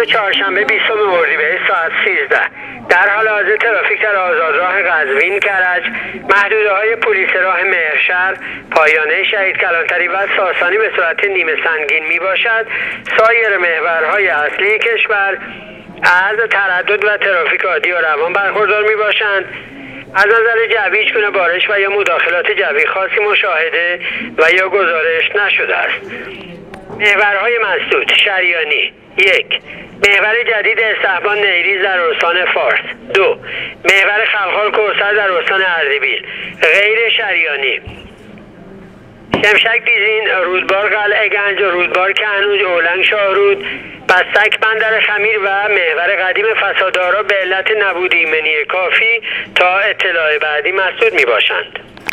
روز چهارشنبه 20 اردیبهشت ساعت 13 در حال حاضر ترافیک در آزادراه قزوین کرج، محدوده‌های پلیس راه مهرشهر، پایانه شهید کلانتری و ساسانی به صورت نیمه سنگین می باشد. سایر محورهای اصلی کشور از تردد و ترافیک عادی و روان برخوردار می باشند. از نظر جوی هیچگونه بارش و یا مداخلات جوی خاصی مشاهده و یا گزارش نشده است. محورهای مسدود: شریانی 1. محور جدید استحبان نیریز در استان فارس. 2. محور خلخال کوثر در استان اردبیل غیر شریانی. شمشک بیزین، رودبار قلعه گنج، رودبار کهنوج، اولنگ شاهرود، بستک بندر خمیر و محور قدیم فسادارا به علت نبود ایمنی کافی تا اطلاع بعدی مسدود می باشند.